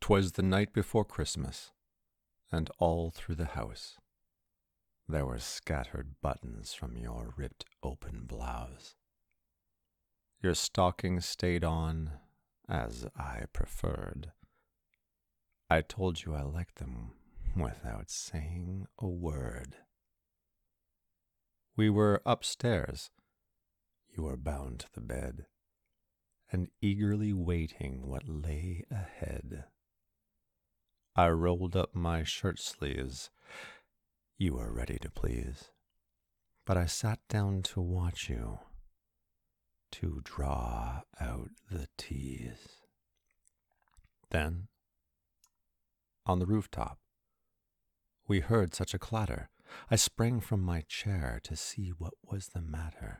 'Twas the night before Christmas, and all through the house there were scattered buttons from your ripped open blouse. Your stockings stayed on, as I preferred. I told you I liked them without saying a word. We were upstairs. You were bound to the bed, and eagerly waiting what lay ahead. I rolled up my shirt sleeves. You were ready to please, but I sat down to watch you, to draw out the tease. Then, on the rooftop, we heard such a clatter. I sprang from my chair to see what was the matter.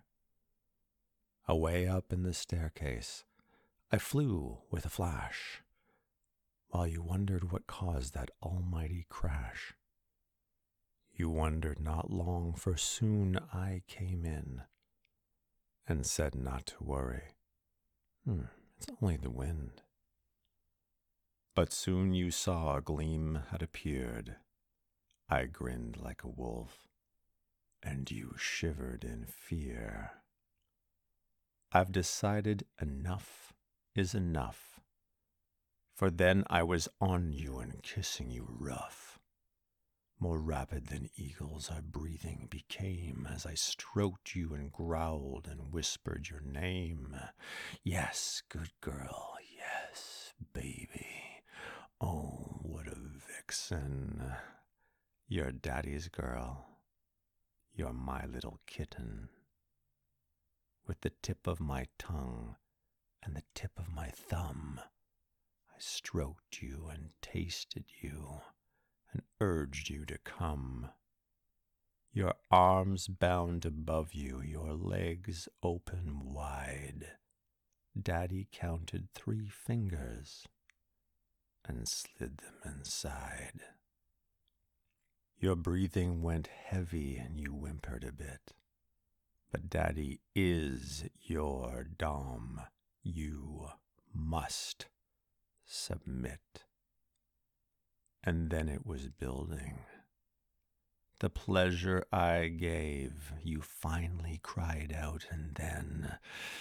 Away up in the staircase, I flew with a flash, while you wondered what caused that almighty crash. You wondered not long, for soon I came in and said not to worry. It's only the wind. But soon you saw a gleam had appeared. I grinned like a wolf, and you shivered in fear. I've decided enough is enough, for then I was on you and kissing you rough. More rapid than eagles our breathing became, as I stroked you and growled and whispered your name. Yes, good girl, yes, baby. Oh, what a vixen. You're daddy's girl. You're my little kitten. With the tip of my tongue and the tip of my thumb, I stroked you and tasted you and urged you to come. Your arms bound above you, your legs open wide. Daddy counted 3 fingers and slid them inside. Your breathing went heavy and you whimpered a bit. But Daddy is your dom. You must submit. And then it was building. The pleasure I gave, you finally cried out, and then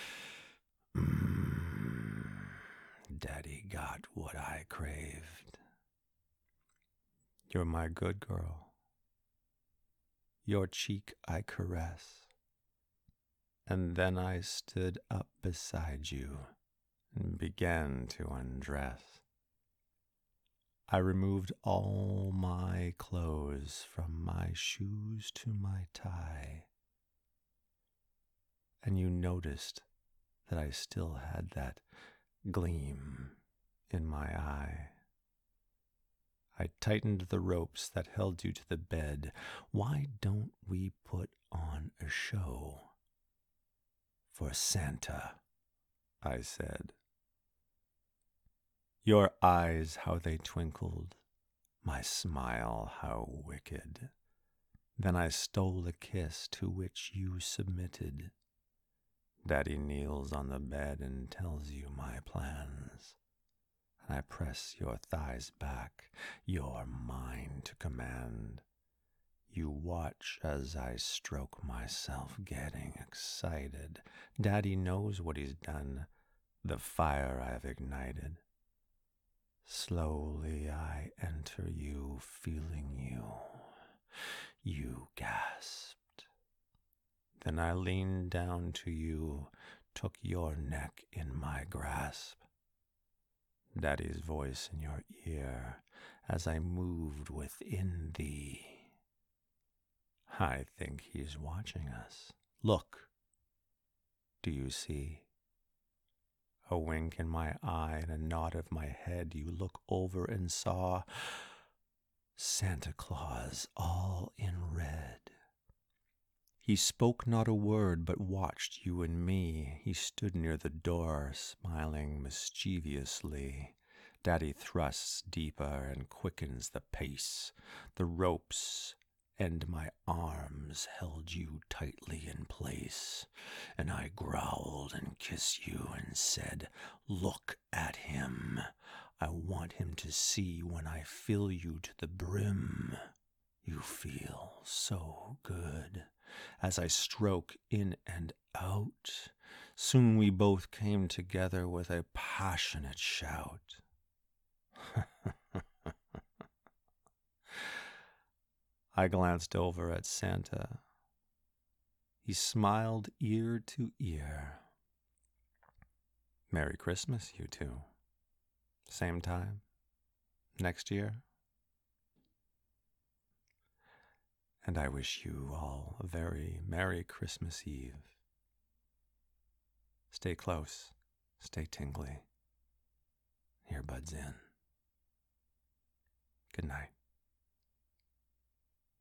Daddy got what I craved. You're my good girl. Your cheek I caress, and then I stood up beside you and began to undress. I removed all my clothes, from my shoes to my tie, and you noticed that I still had that gleam in my eye. I tightened the ropes that held you to the bed. Why don't we put on a show for Santa? I said. Your eyes, how they twinkled, my smile, how wicked. Then I stole a kiss to which you submitted. Daddy kneels on the bed and tells you my plans. And I press your thighs back, you're mine to command. You watch as I stroke myself, getting excited. Daddy knows what he's done, the fire I've ignited. Slowly I enter you, feeling you. You gasped. Then I leaned down to you, took your neck in my grasp. Daddy's voice in your ear as I moved within thee. I think he's watching us. Look. Do you see? A wink in my eye and a nod of my head, you look over and saw Santa Claus all in red. He spoke not a word, but watched you and me. He stood near the door, smiling mischievously. Daddy thrusts deeper and quickens the pace. The ropes and my arms held you tightly in place, and I growled and kissed you and said, "Look at him. I want him to see when I fill you to the brim. You feel so good as I stroke in and out. Soon we both came together with a passionate shout. I glanced over at Santa. He smiled ear to ear. Merry Christmas, you two. Same time, next year. And I wish you all a very Merry Christmas Eve. Stay close, stay tingly. Earbuds in. Good night.